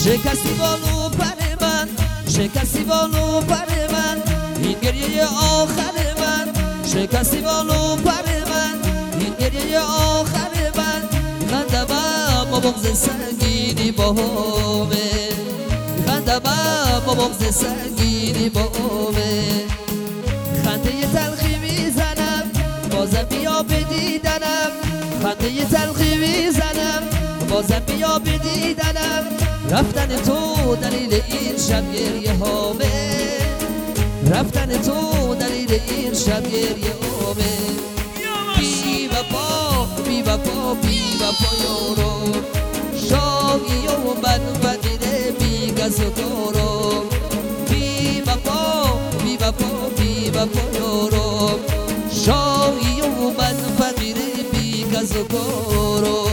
شکستی بالو پر من، شکستی بالو پر من، این گریه آخر من. شکستی بالو پر من، این گریه آخر من. خندم با بغض سنگینی با همه، خندم با بغض سنگینی با همه. خنده تلخی میزنم بازم بیا به دیدنم، خنده تلخی میزنم بازم بیا به دیدنم. رفتن تو دلیل این شب گریه هامه، رفتن تو دلیل این شب گریه هامه. بی وفا بی وفا بی وفا یارو، شاقی و من فقیر بی کس و کارو. بی وفا بی وفا بی وفا یارو، شاقی و من فقیر بی کس و کارو.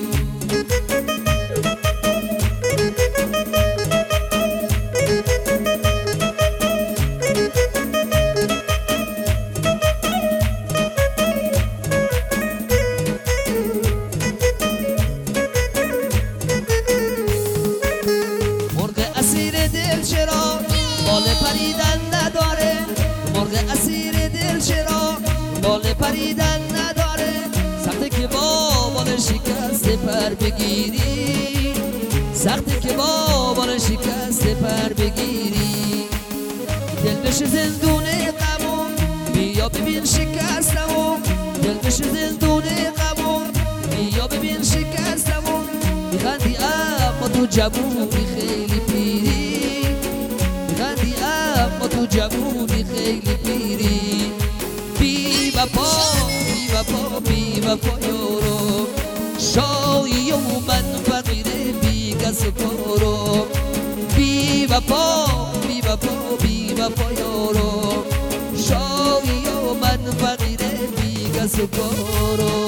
چرا بال پریدن نداره، مرغ اسیر دل چرا بال پریدن نداره. سخته که با بال شکست پر بگیری، سخته که با بال شکست پر بگیری. دل بشه زندون غمون بیا ببین شکستمون، دل بشه زندون غمون بیا ببین شکستمون. میخندی اما تو جوونی خیلی پیری، میخندی اما تو جوونی خیلی پیری. بی وفا بی وفا بی وفا یارو، شایی و من فقیر بی کس و کارو. بی وفا بی وفا بی وفا یارو، شایی و من فقیر بی کس و کارو.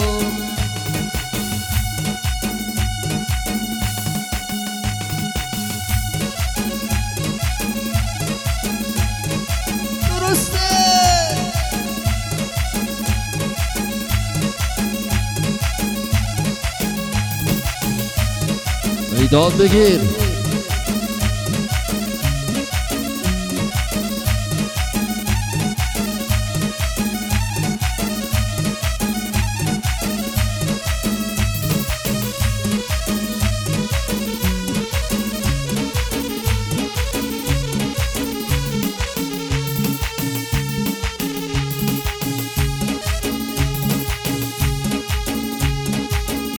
میدان بگیر.